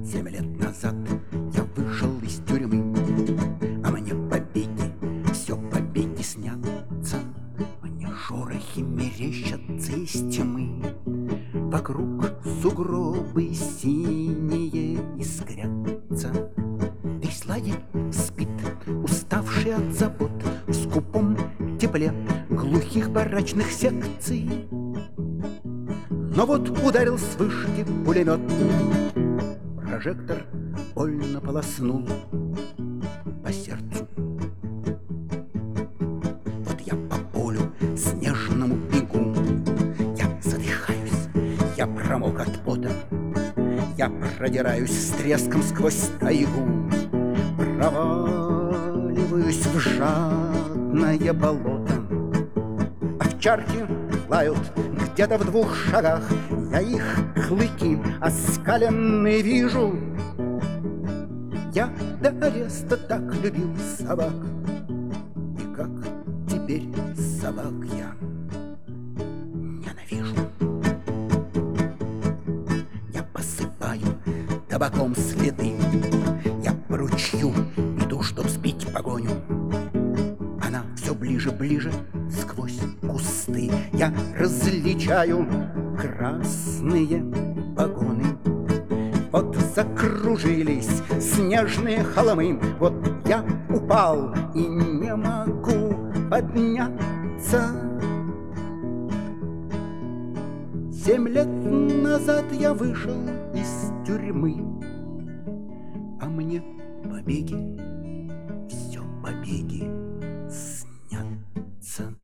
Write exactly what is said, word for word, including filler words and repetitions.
Семь лет назад я вышел из тюрьмы, а мне побеги, все побеги снятся. Мне шорохи мерещатся из тьмы, вокруг сугробы синие искрятся. Весь лагерь спит, уставший от забот, в скупом тепле глухих барачных секций. Но вот ударил с вышки пулемет, прожектор больно полоснул по сердцу. Вот я по полю снежному бегу, я задыхаюсь, я промок от пота, я продираюсь с треском сквозь тайгу, проваливаюсь в жадное болото. Овчарки лают где-то в двух шагах, я их клыки оскаленные вижу. Я до ареста так любил собак, и как теперь собак я ненавижу. Я посыпаю табаком следы, я по ручью иду, чтоб сбить погоню. Она все ближе, ближе сквозь кусты. Я различаю красные погоны. Вот закружились снежные холмы, вот я упал и не могу подняться. Семь лет назад я вышел из тюрьмы, а мне побеги, все побеги